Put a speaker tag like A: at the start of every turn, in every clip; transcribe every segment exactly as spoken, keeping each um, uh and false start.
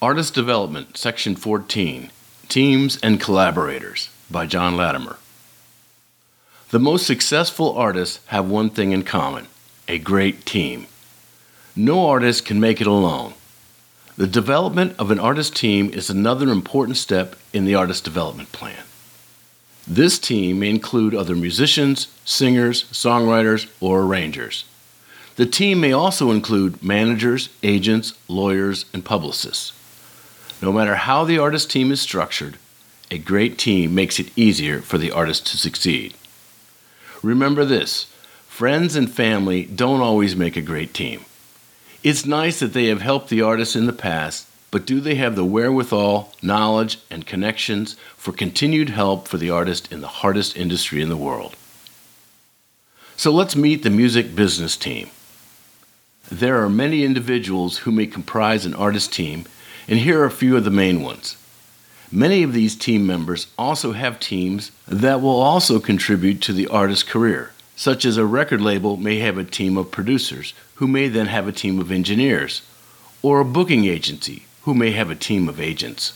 A: Artist Development, Section fourteen, Teams and Collaborators, by John Latimer. The most successful artists have one thing in common: a great team. No artist can make it alone. The development of an artist team is another important step in the artist development plan. This team may include other musicians, singers, songwriters, or arrangers. The team may also include managers, agents, lawyers, and publicists. No matter how the artist team is structured, a great team makes it easier for the artist to succeed. Remember this: friends and family don't always make a great team. It's nice that they have helped the artist in the past, but do they have the wherewithal, knowledge, and connections for continued help for the artist in the hardest industry in the world? So let's meet the music business team. There are many individuals who may comprise an artist team, and here are a few of the main ones. Many of these team members also have teams that will also contribute to the artist's career, such as a record label may have a team of producers who may then have a team of engineers, or a booking agency who may have a team of agents.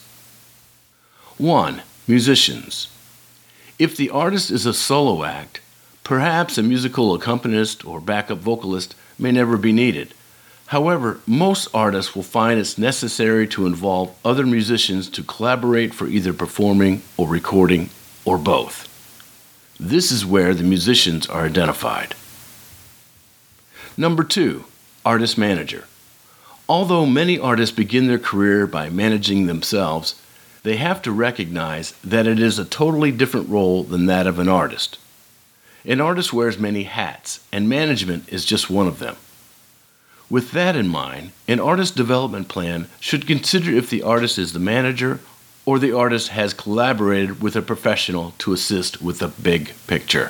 A: one. Musicians. If the artist is a solo act, perhaps a musical accompanist or backup vocalist may never be needed. However, most artists will find it's necessary to involve other musicians to collaborate for either performing or recording, or both. This is where the musicians are identified. Number two, artist manager. Although many artists begin their career by managing themselves, they have to recognize that it is a totally different role than that of an artist. An artist wears many hats, and management is just one of them. With that in mind, an artist development plan should consider if the artist is the manager or the artist has collaborated with a professional to assist with the big picture.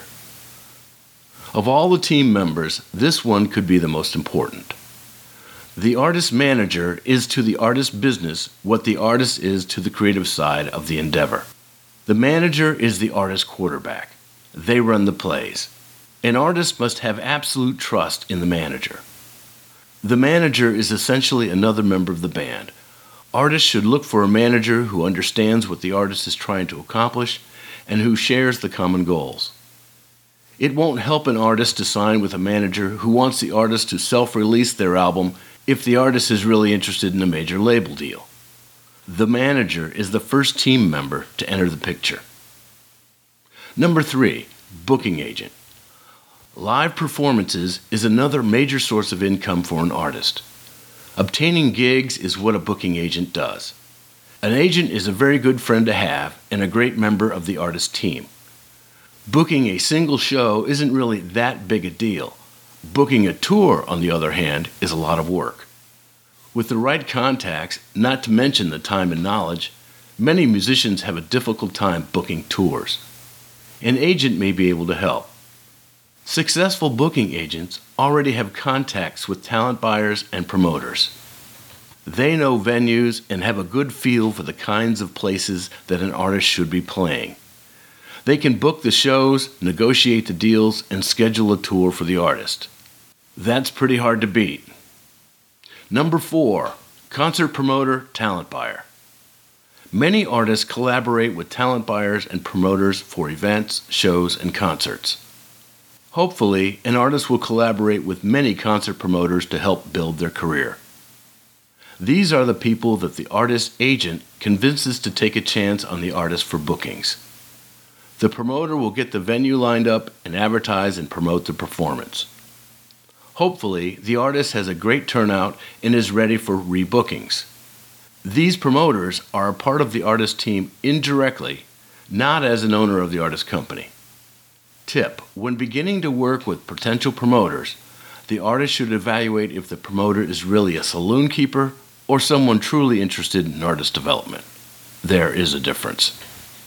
A: Of all the team members, this one could be the most important. The artist manager is to the artist business what the artist is to the creative side of the endeavor. The manager is the artist quarterback. They run the plays. An artist must have absolute trust in the manager. The manager is essentially another member of the band. Artists should look for a manager who understands what the artist is trying to accomplish and who shares the common goals. It won't help an artist to sign with a manager who wants the artist to self-release their album if the artist is really interested in a major label deal. The manager is the first team member to enter the picture. Number three, booking agent. Live performances is another major source of income for an artist. Obtaining gigs is what a booking agent does. An agent is a very good friend to have and a great member of the artist team. Booking a single show isn't really that big a deal. Booking a tour, on the other hand, is a lot of work. With the right contacts, not to mention the time and knowledge, many musicians have a difficult time booking tours. An agent may be able to help. Successful booking agents already have contacts with talent buyers and promoters. They know venues and have a good feel for the kinds of places that an artist should be playing. They can book the shows, negotiate the deals, and schedule a tour for the artist. That's pretty hard to beat. Number four, concert promoter, talent buyer. Many artists collaborate with talent buyers and promoters for events, shows, and concerts. Hopefully, an artist will collaborate with many concert promoters to help build their career. These are the people that the artist agent convinces to take a chance on the artist for bookings. The promoter will get the venue lined up and advertise and promote the performance. Hopefully, the artist has a great turnout and is ready for rebookings. These promoters are a part of the artist team indirectly, not as an owner of the artist company. Tip: when beginning to work with potential promoters, the artist should evaluate if the promoter is really a saloon keeper or someone truly interested in artist development. There is a difference.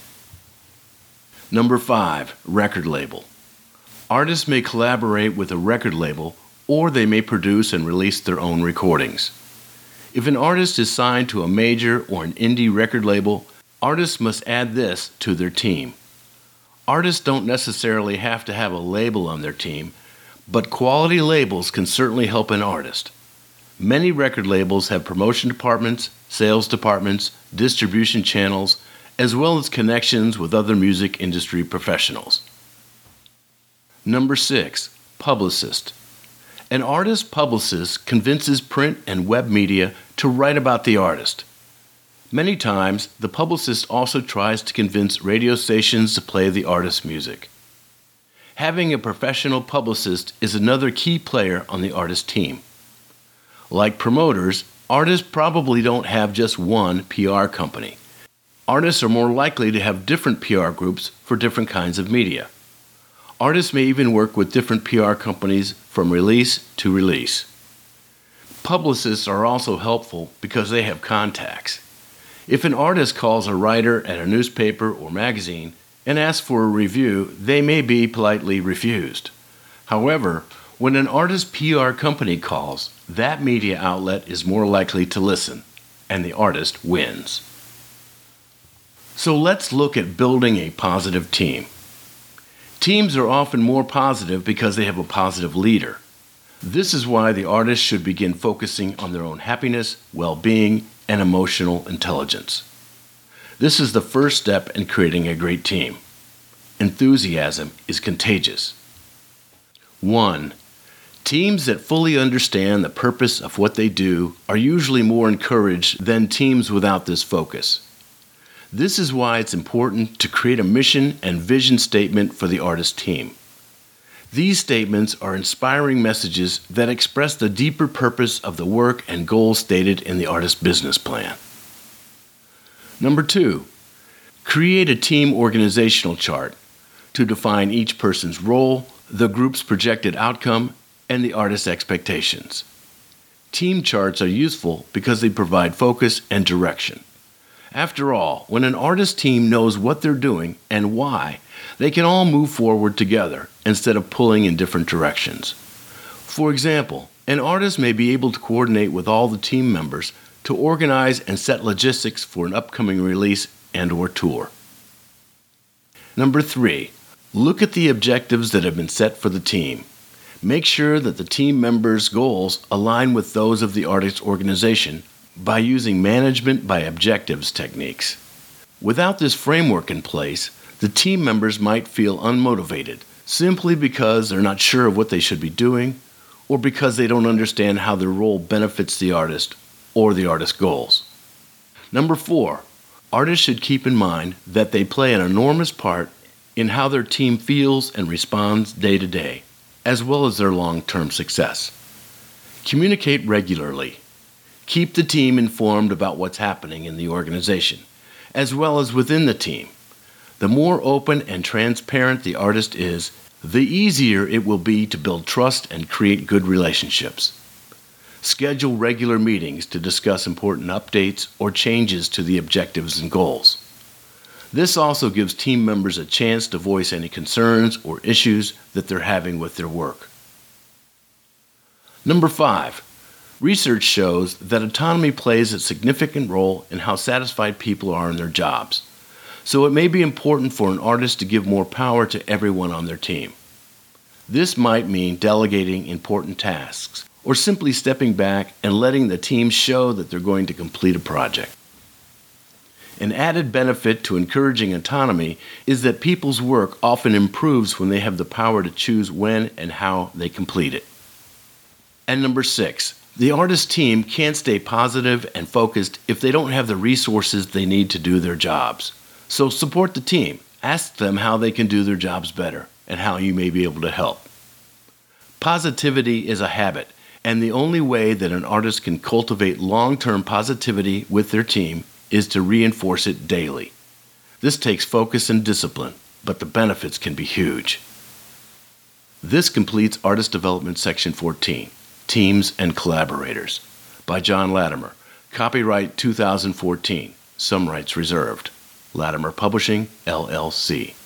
A: Number five, record label. Artists may collaborate with a record label, or they may produce and release their own recordings. If an artist is signed to a major or an indie record label, artists must add this to their team. Artists don't necessarily have to have a label on their team, but quality labels can certainly help an artist. Many record labels have promotion departments, sales departments, distribution channels, as well as connections with other music industry professionals. Number six, publicist. An artist publicist convinces print and web media to write about the artist. Many times, the publicist also tries to convince radio stations to play the artist's music. Having a professional publicist is another key player on the artist team. Like promoters, artists probably don't have just one P R company. Artists are more likely to have different P R groups for different kinds of media. Artists may even work with different P R companies from release to release. Publicists are also helpful because they have contacts. If an artist calls a writer at a newspaper or magazine and asks for a review, they may be politely refused. However, when an artist's P R company calls, that media outlet is more likely to listen, and the artist wins. So let's look at building a positive team. Teams are often more positive because they have a positive leader. This is why the artist should begin focusing on their own happiness, well-being, and emotional intelligence. This is the first step in creating a great team. Enthusiasm is contagious. One, teams that fully understand the purpose of what they do are usually more encouraged than teams without this focus. This is why it's important to create a mission and vision statement for the artist team. These statements are inspiring messages that express the deeper purpose of the work and goals stated in the artist business plan. Number two, create a team organizational chart to define each person's role, the group's projected outcome, and the artist's expectations. Team charts are useful because they provide focus and direction. After all, when an artist team knows what they're doing and why, they can all move forward together instead of pulling in different directions. For example, an artist may be able to coordinate with all the team members to organize and set logistics for an upcoming release and/or tour. Number three, look at the objectives that have been set for the team. Make sure that the team members' goals align with those of the artist organization by using management by objectives techniques. Without this framework in place, the team members might feel unmotivated simply because they're not sure of what they should be doing or because they don't understand how their role benefits the artist or the artist's goals. Number four, artists should keep in mind that they play an enormous part in how their team feels and responds day to day, as well as their long-term success. Communicate regularly. Keep the team informed about what's happening in the organization, as well as within the team. The more open and transparent the artist is, the easier it will be to build trust and create good relationships. Schedule regular meetings to discuss important updates or changes to the objectives and goals. This also gives team members a chance to voice any concerns or issues that they're having with their work. Number five, research shows that autonomy plays a significant role in how satisfied people are in their jobs. So it may be important for an artist to give more power to everyone on their team. This might mean delegating important tasks or simply stepping back and letting the team show that they're going to complete a project. An added benefit to encouraging autonomy is that people's work often improves when they have the power to choose when and how they complete it. And number six, the artist team can't stay positive and focused if they don't have the resources they need to do their jobs. So support the team. Ask them how they can do their jobs better and how you may be able to help. Positivity is a habit, and the only way that an artist can cultivate long-term positivity with their team is to reinforce it daily. This takes focus and discipline, but the benefits can be huge. This completes Artist Development Section fourteen, Teams and Collaborators, by John Latimer. Copyright two thousand fourteen. Some rights reserved. Latimer Publishing, L L C.